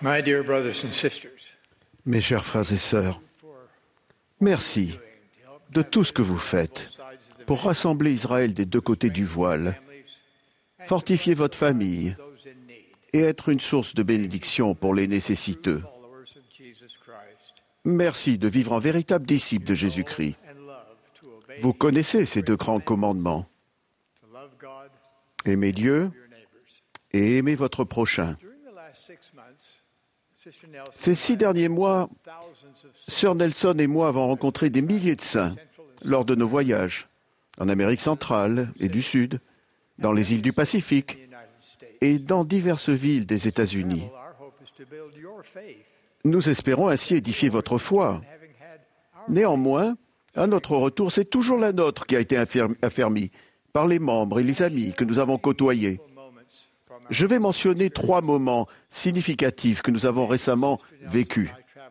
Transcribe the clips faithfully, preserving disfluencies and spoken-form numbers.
My dear brothers and sisters, Mes chers frères et sœurs, merci de tout ce que vous faites pour rassembler Israël des deux côtés du voile, fortifier votre famille et être une source de bénédiction pour les nécessiteux. Merci de vivre en véritable disciple de Jésus-Christ. Vous connaissez ces deux grands commandements. Aimez Dieu et aimez votre prochain. Ces six derniers mois, Sœur Nelson et moi avons rencontré des milliers de saints lors de nos voyages en Amérique centrale et du Sud, dans les îles du Pacifique et dans diverses villes des États-Unis. Nous espérons ainsi édifier votre foi. Néanmoins, à notre retour, c'est toujours la nôtre qui a été affermie par les membres et les amis que nous avons côtoyés. Je vais mentionner trois moments significatifs que nous avons récemment vécus.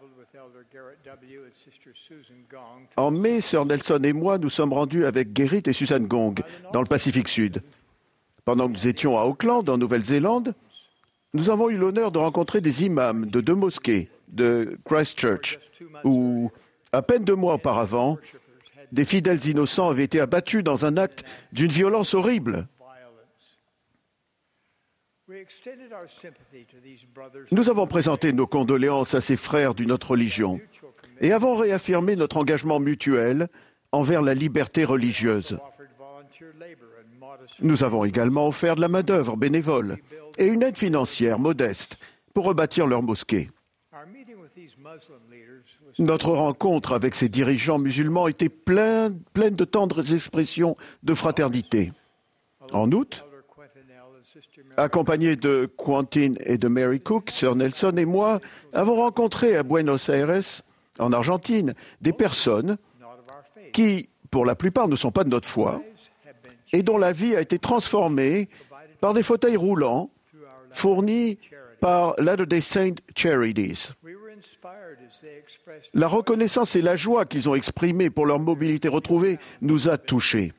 En mai, Sœur Nelson et moi nous sommes rendus avec Gerrit et Susan Gong dans le Pacifique Sud. Pendant que nous étions à Auckland, en Nouvelle-Zélande, nous avons eu l'honneur de rencontrer des imams de deux mosquées de Christchurch, où, à peine deux mois auparavant, des fidèles innocents avaient été abattus dans un acte d'une violence horrible. Nous avons présenté nos condoléances à ces frères d'une autre religion et avons réaffirmé notre engagement mutuel envers la liberté religieuse. Nous avons également offert de la main-d'œuvre bénévole et une aide financière modeste pour rebâtir leur mosquée. Notre rencontre avec ces dirigeants musulmans était pleine, pleine de tendres expressions de fraternité. En août, accompagnés de Quentin et de Mary Cook, Sœur Nelson et moi avons rencontré à Buenos Aires, en Argentine, des personnes qui, pour la plupart, ne sont pas de notre foi et dont la vie a été transformée par des fauteuils roulants fournis par Latter-day Saint Charities. La reconnaissance et la joie qu'ils ont exprimée pour leur mobilité retrouvée nous a touchés.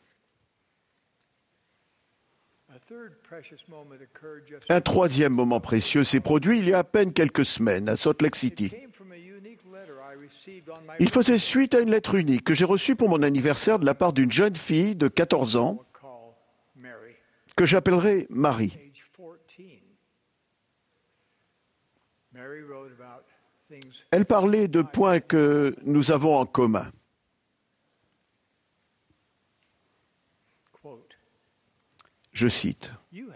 Un troisième moment précieux s'est produit il y a à peine quelques semaines à Salt Lake City. Il faisait suite à une lettre unique que j'ai reçue pour mon anniversaire de la part d'une jeune fille de quatorze ans que j'appellerai Marie. Elle parlait de points que nous avons en commun. Je cite.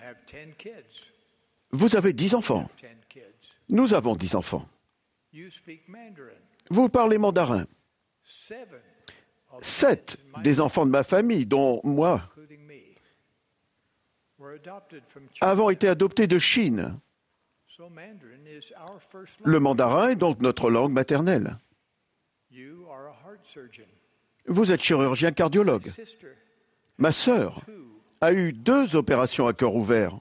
« Vous avez dix enfants. Nous avons dix enfants. Vous parlez mandarin. Sept des enfants de ma famille, dont moi, avons été adoptés de Chine. Le mandarin est donc notre langue maternelle. Vous êtes chirurgien cardiologue. Ma sœur a eu deux opérations à cœur ouvert.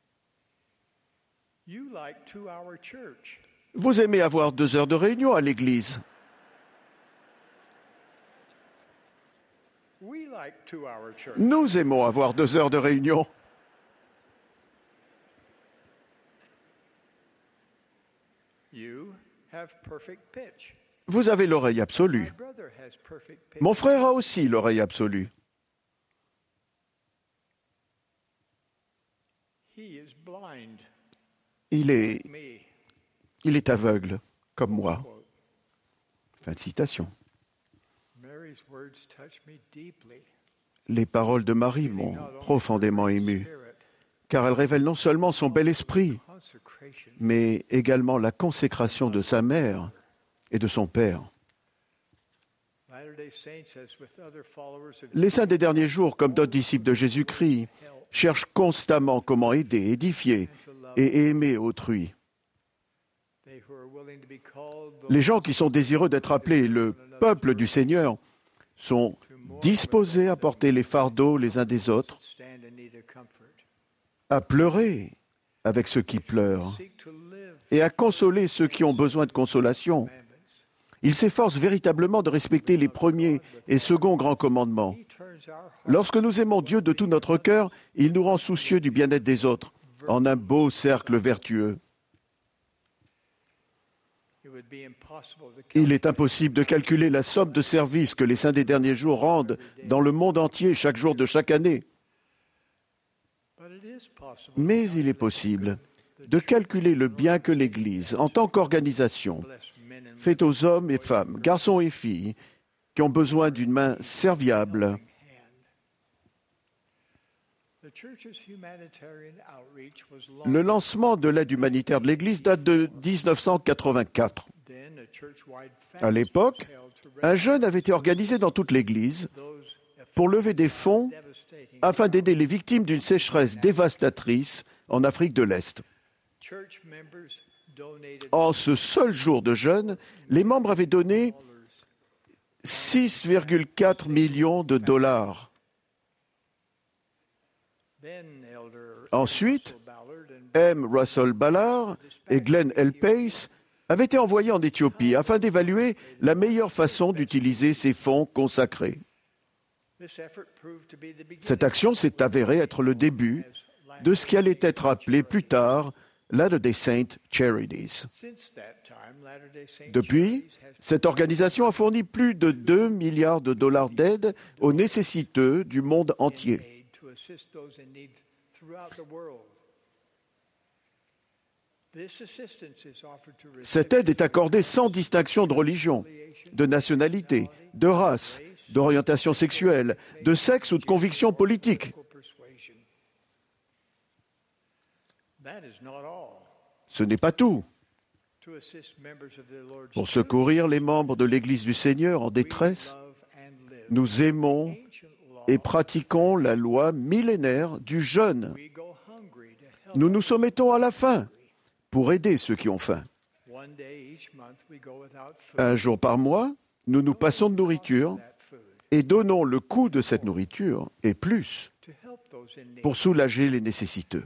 Vous aimez avoir deux heures de réunion à l'église. Nous aimons avoir deux heures de réunion. Vous avez l'oreille absolue. Mon frère a aussi l'oreille absolue. Il est, il est aveugle, comme moi. Fin de citation. Les paroles de Marie m'ont profondément ému, car elles révèlent non seulement son bel esprit, mais également la consécration de sa mère et de son père. Les saints des derniers jours, comme d'autres disciples de Jésus-Christ, cherchent constamment comment aider, édifier et aimer autrui. Les gens qui sont désireux d'être appelés le peuple du Seigneur sont disposés à porter les fardeaux les uns des autres, à pleurer avec ceux qui pleurent et à consoler ceux qui ont besoin de consolation. Ils s'efforcent véritablement de respecter les premiers et seconds grands commandements. Lorsque nous aimons Dieu de tout notre cœur, il nous rend soucieux du bien-être des autres, en un beau cercle vertueux. Il est impossible de calculer la somme de services que les saints des derniers jours rendent dans le monde entier chaque jour de chaque année. Mais il est possible de calculer le bien que l'Église, en tant qu'organisation, fait aux hommes et femmes, garçons et filles, qui ont besoin d'une main serviable. Le lancement de l'aide humanitaire de l'Église date de dix-neuf cent quatre-vingt-quatre. À l'époque, un jeûne avait été organisé dans toute l'Église pour lever des fonds afin d'aider les victimes d'une sécheresse dévastatrice en Afrique de l'Est. En ce seul jour de jeûne, les membres avaient donné six virgule quatre millions de dollars. Ensuite, M. Russell Ballard et Glenn L. Pace avaient été envoyés en Éthiopie afin d'évaluer la meilleure façon d'utiliser ces fonds consacrés. Cette action s'est avérée être le début de ce qui allait être appelé plus tard Latter-day Saint Charities. Depuis, cette organisation a fourni plus de deux milliards de dollars d'aide aux nécessiteux du monde entier. Cette aide est accordée sans distinction de religion, de nationalité, de race, d'orientation sexuelle, de sexe ou de conviction politique. Ce n'est pas tout. Pour secourir les membres de l'Église du Seigneur en détresse, nous aimons et pratiquons la loi millénaire du jeûne. Nous nous soumettons à la faim pour aider ceux qui ont faim. Un jour par mois, nous nous passons de nourriture et donnons le coût de cette nourriture et plus pour soulager les nécessiteux.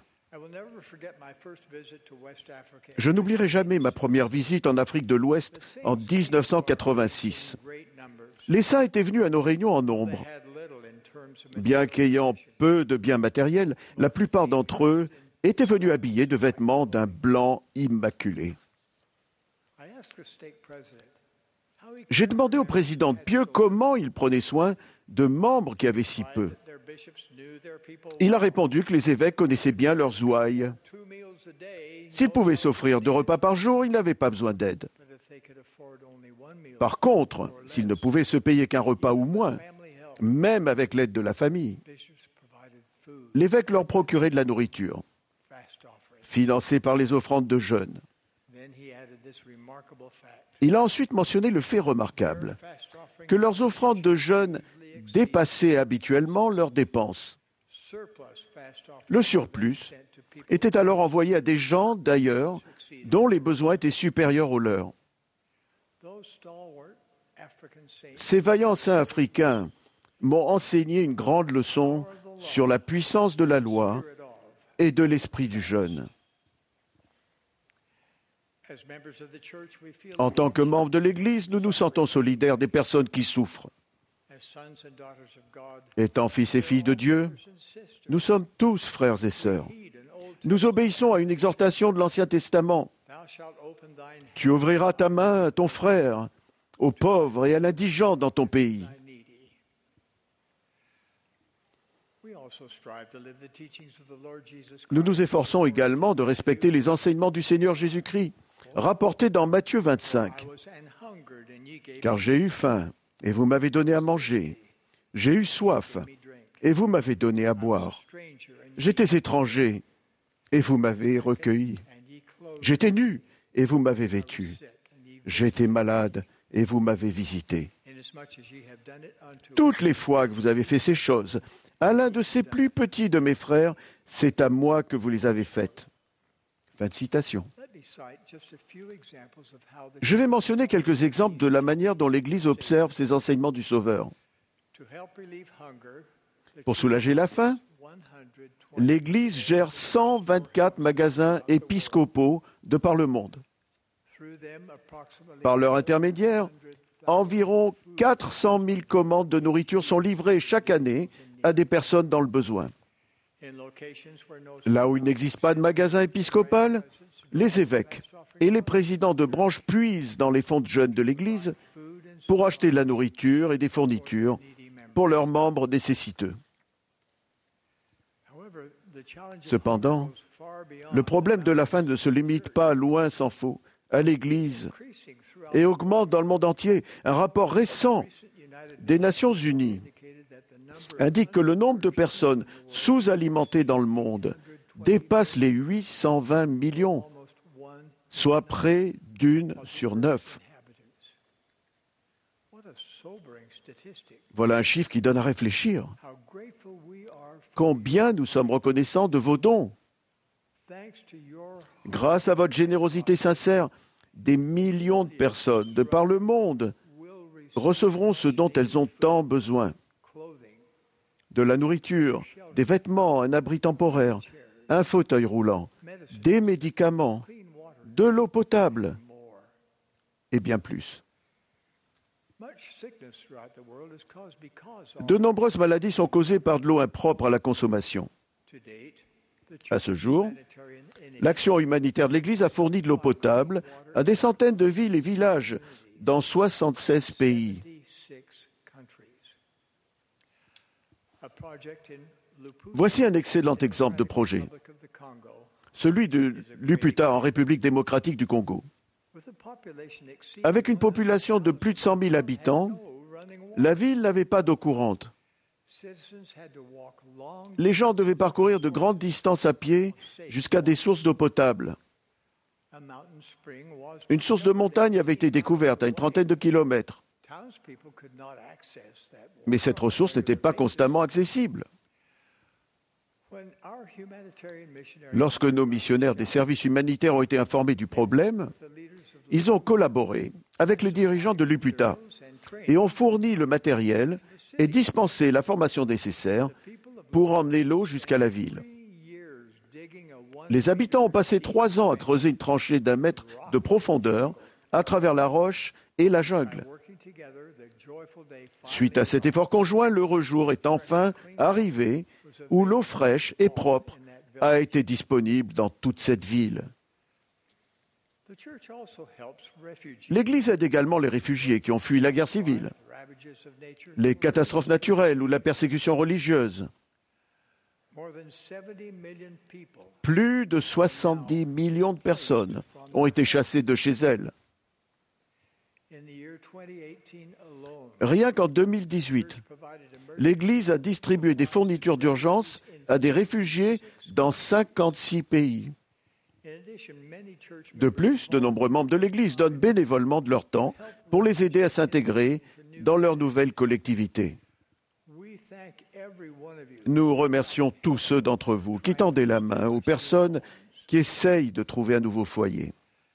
Je n'oublierai jamais ma première visite en Afrique de l'Ouest en dix-neuf cent quatre-vingt-six. Les saints étaient venus à nos réunions en nombre. Bien qu'ayant peu de biens matériels, la plupart d'entre eux étaient venus habillés de vêtements d'un blanc immaculé. J'ai demandé au président de Pieux comment il prenait soin de membres qui avaient si peu. Il a répondu que les évêques connaissaient bien leurs ouailles. S'ils pouvaient s'offrir deux repas par jour, ils n'avaient pas besoin d'aide. Par contre, s'ils ne pouvaient se payer qu'un repas ou moins, même avec l'aide de la famille, l'évêque leur procurait de la nourriture, financée par les offrandes de jeûne. Il a ensuite mentionné le fait remarquable que leurs offrandes de jeûne dépassaient habituellement leurs dépenses. Le surplus était alors envoyé à des gens d'ailleurs dont les besoins étaient supérieurs aux leurs. Ces vaillants saints africains m'ont enseigné une grande leçon sur la puissance de la loi et de l'esprit du jeûne. En tant que membres de l'Église, nous nous sentons solidaires des personnes qui souffrent. Étant fils et filles de Dieu, nous sommes tous frères et sœurs. Nous obéissons à une exhortation de l'Ancien Testament. Tu ouvriras ta main à ton frère, aux pauvres et à l'indigent dans ton pays. Nous nous efforçons également de respecter les enseignements du Seigneur Jésus-Christ, rapportés dans Matthieu vingt-cinq. Car j'ai eu faim, et vous m'avez donné à manger. J'ai eu soif, et vous m'avez donné à boire. J'étais étranger, et vous m'avez recueilli. J'étais nu, et vous m'avez vêtu. J'étais malade, et vous m'avez visité. Toutes les fois que vous avez fait ces choses, à l'un de ces plus petits de mes frères, c'est à moi que vous les avez faites. Fin de citation. Je vais mentionner quelques exemples de la manière dont l'Église observe ces enseignements du Sauveur. Pour soulager la faim, l'Église gère cent vingt-quatre magasins épiscopaux de par le monde. Par leur intermédiaire, environ quatre cent mille commandes de nourriture sont livrées chaque année à des personnes dans le besoin. Là où il n'existe pas de magasin épiscopal, les évêques et les présidents de branches puisent dans les fonds de jeunes de l'Église pour acheter de la nourriture et des fournitures pour leurs membres nécessiteux. Cependant, le problème de la faim ne se limite pas, loin s'en faut, à l'Église et augmente dans le monde entier. Un rapport récent des Nations Unies indique que le nombre de personnes sous-alimentées dans le monde dépasse les huit cent vingt millions, soit près d'une sur neuf. Voilà un chiffre qui donne à réfléchir. Combien nous sommes reconnaissants de vos dons. Grâce à votre générosité sincère, des millions de personnes de par le monde recevront ce dont elles ont tant besoin. De la nourriture, des vêtements, un abri temporaire, un fauteuil roulant, des médicaments, de l'eau potable et bien plus. De nombreuses maladies sont causées par de l'eau impropre à la consommation. À ce jour, l'action humanitaire de l'Église a fourni de l'eau potable à des centaines de villes et villages dans soixante-seize pays. Voici un excellent exemple de projet, celui de Luputa en République démocratique du Congo. Avec une population de plus de cent mille habitants, la ville n'avait pas d'eau courante. Les gens devaient parcourir de grandes distances à pied jusqu'à des sources d'eau potable. Une source de montagne avait été découverte à une trentaine de kilomètres. Mais cette ressource n'était pas constamment accessible. Lorsque nos missionnaires des services humanitaires ont été informés du problème, ils ont collaboré avec les dirigeants de Luputa et ont fourni le matériel et dispensé la formation nécessaire pour emmener l'eau jusqu'à la ville. Les habitants ont passé trois ans à creuser une tranchée d'un mètre de profondeur à travers la roche et la jungle. Suite à cet effort conjoint, l'heureux jour est enfin arrivé où l'eau fraîche et propre a été disponible dans toute cette ville. L'Église aide également les réfugiés qui ont fui la guerre civile, les catastrophes naturelles ou la persécution religieuse. Plus de soixante-dix millions de personnes ont été chassées de chez elles. Rien qu'en deux mille dix-huit, l'Église a distribué des fournitures d'urgence à des réfugiés dans cinquante-six pays. De plus, de nombreux membres de l'Église donnent bénévolement de leur temps pour les aider à s'intégrer dans leur nouvelle collectivité. Nous remercions tous ceux d'entre vous qui tendaient la main aux personnes qui essayent de trouver un nouveau foyer.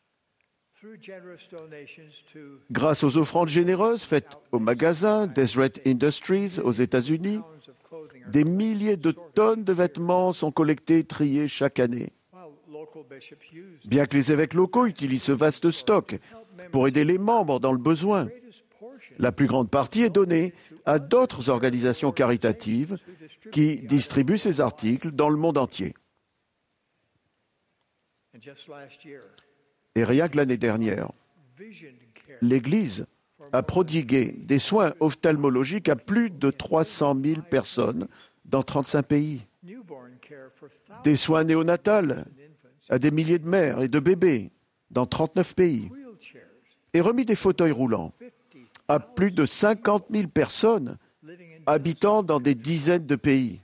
Grâce aux offrandes généreuses faites au magasin Deseret Industries aux États-Unis, des milliers de tonnes de vêtements sont collectés et triés chaque année. Bien que les évêques locaux utilisent ce vaste stock pour aider les membres dans le besoin, la plus grande partie est donnée à d'autres organisations caritatives qui distribuent ces articles dans le monde entier. Et rien que l'année dernière, l'Église a prodigué des soins ophtalmologiques à plus de trois cent mille personnes dans trente-cinq pays. Des soins néonatals à des milliers de mères et de bébés dans trente-neuf pays. Et remis des fauteuils roulants à plus de cinquante mille personnes habitant dans des dizaines de pays.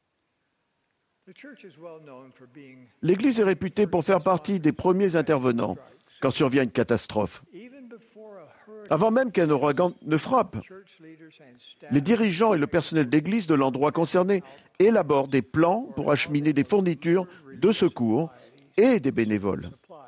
L'Église est réputée pour faire partie des premiers intervenants quand survient une catastrophe. Avant même qu'un ouragan ne frappe, les dirigeants et le personnel d'Église de l'endroit concerné élaborent des plans pour acheminer des fournitures de secours et des bénévoles.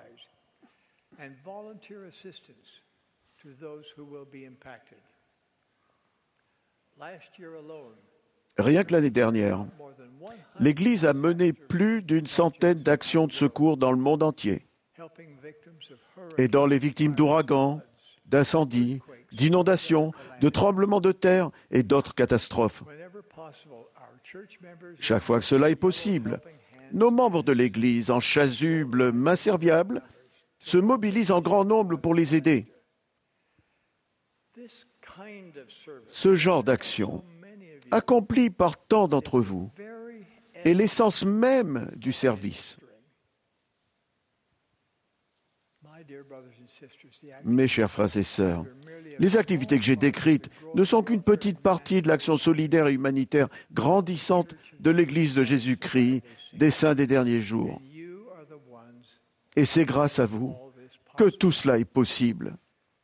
Rien que l'année dernière, l'Église a mené plus d'une centaine d'actions de secours dans le monde entier, aidant les victimes d'ouragans, d'incendies, d'inondations, de tremblements de terre et d'autres catastrophes. Chaque fois que cela est possible, nos membres de l'Église, en chasubles, mains serviables, se mobilisent en grand nombre pour les aider. Ce genre d'action, accompli par tant d'entre vous, est l'essence même du service. Mes chers frères et sœurs, les activités que j'ai décrites ne sont qu'une petite partie de l'action solidaire et humanitaire grandissante de l'Église de Jésus-Christ des saints des derniers jours. Et c'est grâce à vous que tout cela est possible.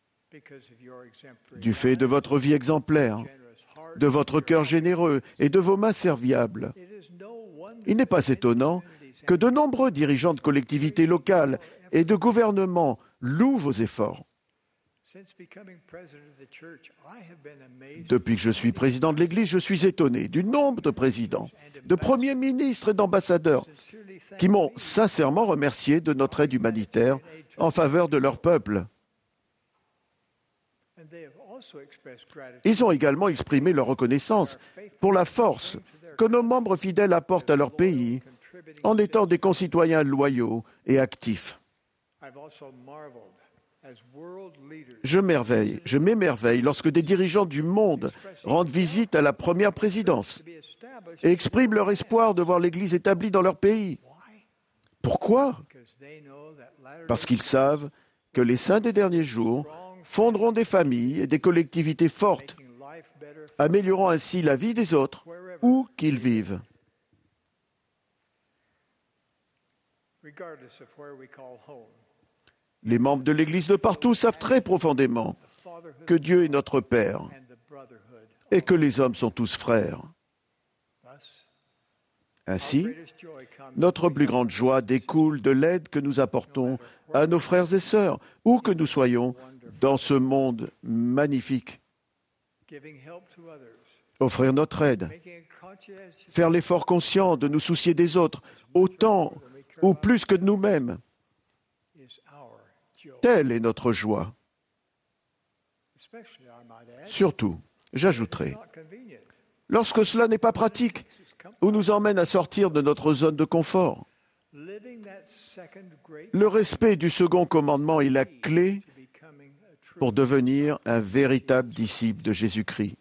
Du fait de votre vie exemplaire, de votre cœur généreux et de vos mains serviables, il n'est pas étonnant que de nombreux dirigeants de collectivités locales et de gouvernements louent vos efforts. Depuis que je suis président de l'Église, je suis étonné du nombre de présidents, de premiers ministres et d'ambassadeurs qui m'ont sincèrement remercié de notre aide humanitaire en faveur de leur peuple. Ils ont également exprimé leur reconnaissance pour la force que nos membres fidèles apportent à leur pays en étant des concitoyens loyaux et actifs. Je m'émerveille, je m'émerveille lorsque des dirigeants du monde rendent visite à la première présidence et expriment leur espoir de voir l'Église établie dans leur pays. Pourquoi ? Parce qu'ils savent que les saints des derniers jours fonderont des familles et des collectivités fortes, améliorant ainsi la vie des autres, où qu'ils vivent. Les membres de l'Église de partout savent très profondément que Dieu est notre Père et que les hommes sont tous frères. Ainsi, notre plus grande joie découle de l'aide que nous apportons à nos frères et sœurs, où que nous soyons dans ce monde magnifique. Offrir notre aide, faire l'effort conscient de nous soucier des autres, autant ou plus que de nous-mêmes. Telle est notre joie. Surtout, j'ajouterai, lorsque cela n'est pas pratique, ou nous emmène à sortir de notre zone de confort. Le respect du second commandement est la clé pour devenir un véritable disciple de Jésus-Christ.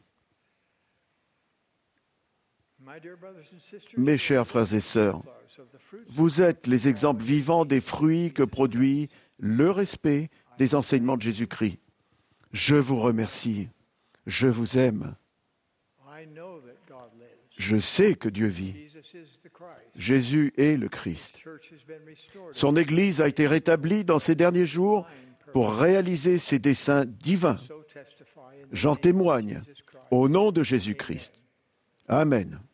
Mes chers frères et sœurs, vous êtes les exemples vivants des fruits que produit le respect des enseignements de Jésus-Christ. Je vous remercie. Je vous aime. Je sais que Dieu vit. Jésus est le Christ. Son Église a été rétablie dans ces derniers jours pour réaliser ses desseins divins. J'en témoigne au nom de Jésus-Christ. Amen.